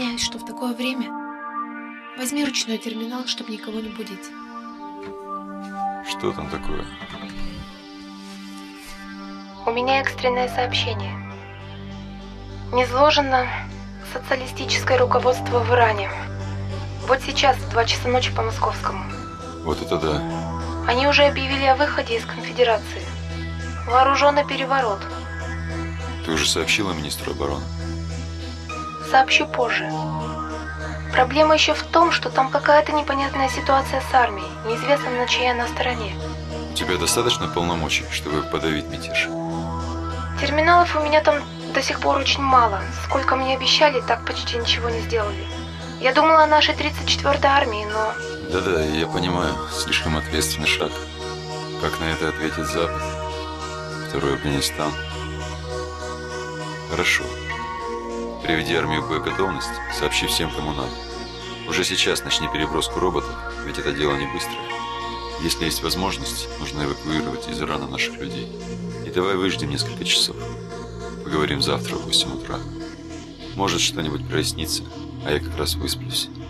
Извиняюсь, что в такое время. Возьми ручной терминал, чтобы никого не будить. Что там такое? У меня экстренное сообщение. Низложено социалистическое руководство в Иране. Вот сейчас, в 2 часа ночи по московскому. Вот это да. Они уже объявили о выходе из конфедерации. Вооруженный переворот. Ты уже сообщила министру обороны? Сообщу позже. Проблема еще в том, что там какая-то непонятная ситуация с армией. Неизвестно, на чьей она стороне. У тебя достаточно полномочий, чтобы подавить мятеж? Терминалов у меня там до сих пор очень мало. Сколько мне обещали, так почти ничего не сделали. Я думала о нашей 34-й армии, но... Да-да, я понимаю. Слишком ответственный шаг. Как на это ответит Запад? Второй Афганистан? Хорошо. Приведи армию в боеготовность, сообщи всем, кому надо. Уже сейчас начни переброску роботов, ведь это дело не быстрое. Если есть возможность, нужно эвакуировать из Ирана наших людей. И давай выждем несколько часов. Поговорим завтра в 8 утра. Может, что-нибудь прояснится, а я как раз высплюсь.